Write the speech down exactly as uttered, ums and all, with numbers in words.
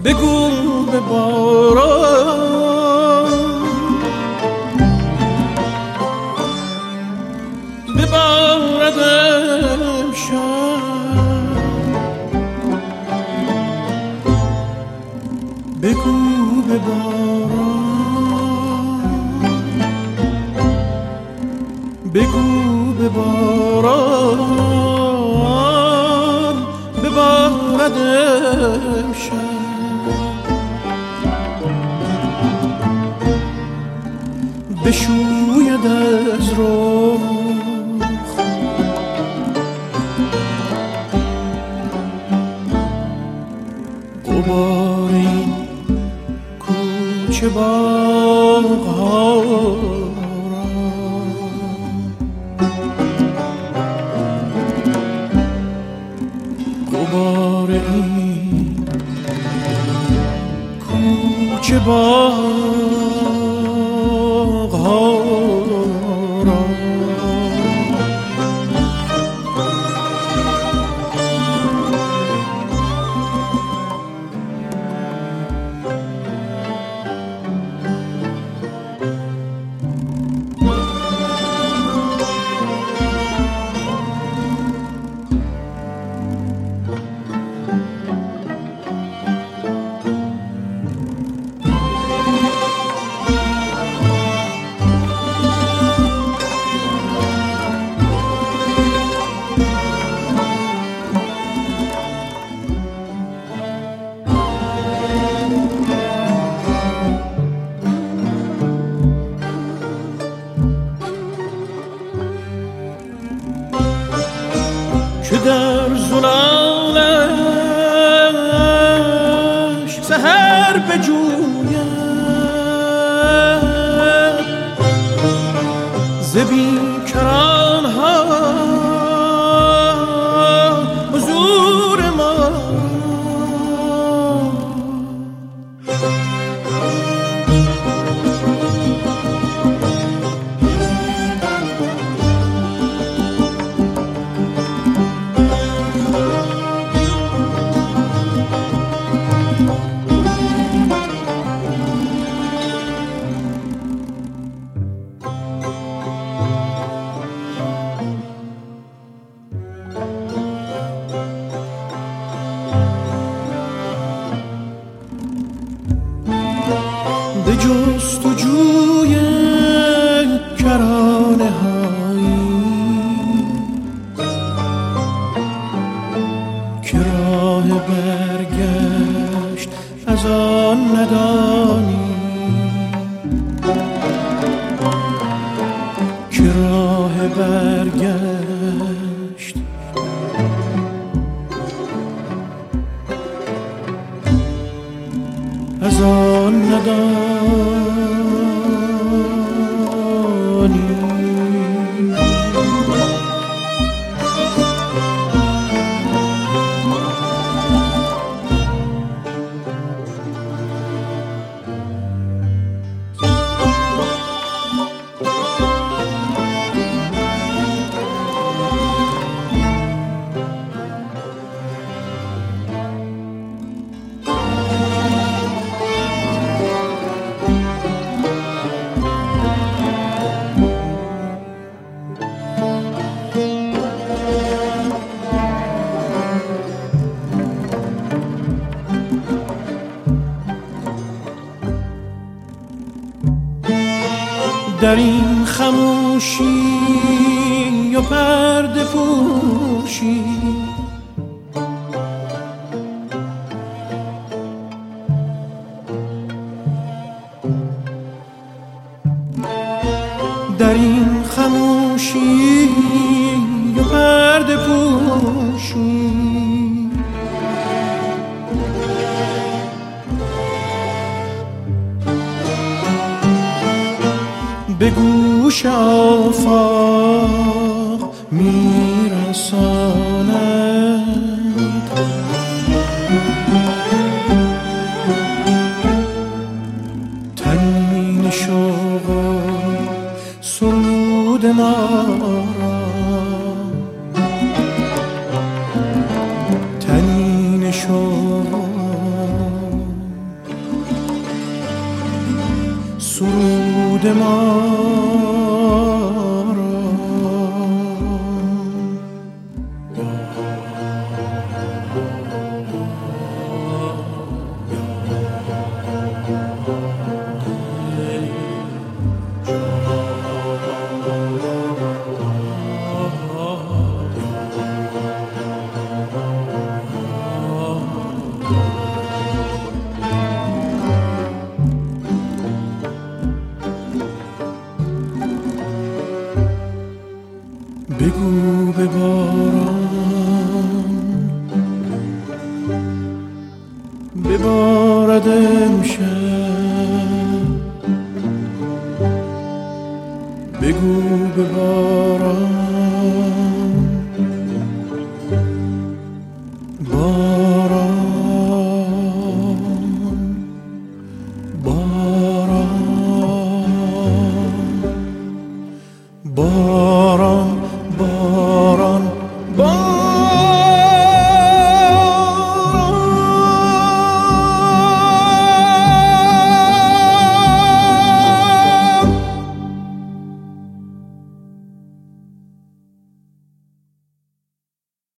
بگو به باران ببارد امشب، بگو به باران بگو به باران ببارد امشب، بشوید از رخ غبار این کوچه باغ‌ها را، غبار این کوچه باغ‌ها را. که در زلالش سحر بجوید ز بیکران‌ها حضور ما، به جستجوی کرانه هایی که راه برگشت از آن ندانی، که راه برگشت از آن ندانی. در این خموشی و پرده پوشی در این خموشی و پرده پوشی به گوش آفاق میرساند تنین شوق و سرود ما را، تنین شوق سرود ما را. بگو به باران ببارد امشب، بگو به باران